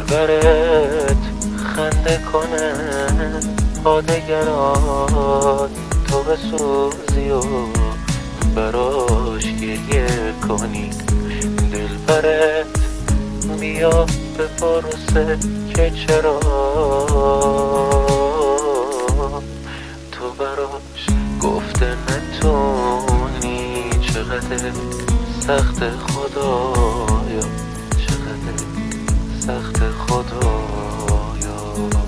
دلبرت خنده کنه با دگران، تو بسوزی و براش گریه کنی. دلبرت بیا بپرسه که چرا تو براش گفته نتونی. چقدر سخت خدایا، چقدر سخت خدایا.